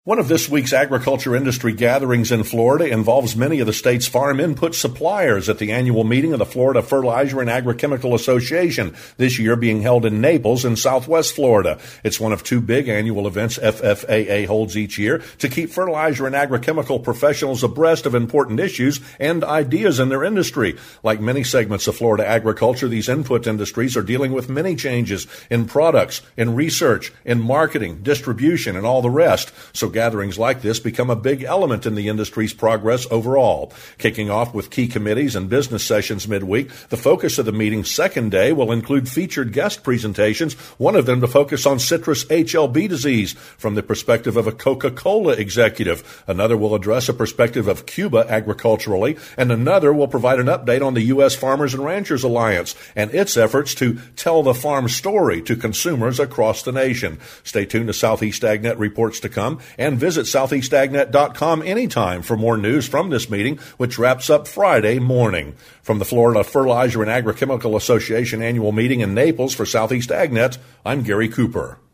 One of this week's agriculture industry gatherings in Florida involves many of the state's farm input suppliers at the annual meeting of the Florida Fertilizer and Agrochemical Association, this year being held in Naples in southwest Florida. It's one of two big annual events FFAA holds each year to keep fertilizer and agrochemical professionals abreast of important issues and ideas in their industry. Like many segments of Florida agriculture, these input industries are dealing with many changes in products, in research, in marketing, distribution, and all the rest. So gatherings like this become a big element in the industry's progress overall. Kicking off with key committees and business sessions midweek, the focus of the meeting's second day will include featured guest presentations, one of them to focus on citrus HLB disease from the perspective of a Coca-Cola executive. Another will address a perspective of Cuba agriculturally, and another will provide an update on the U.S. Farmers and Ranchers Alliance and its efforts to tell the farm story to consumers across the nation. Stay tuned to Southeast AgNet reports to come, and visit southeastagnet.com anytime for more news from this meeting, which wraps up Friday morning. From the Florida Fertilizer and Agrochemical Association annual meeting in Naples for Southeast AgNet, I'm Gary Cooper.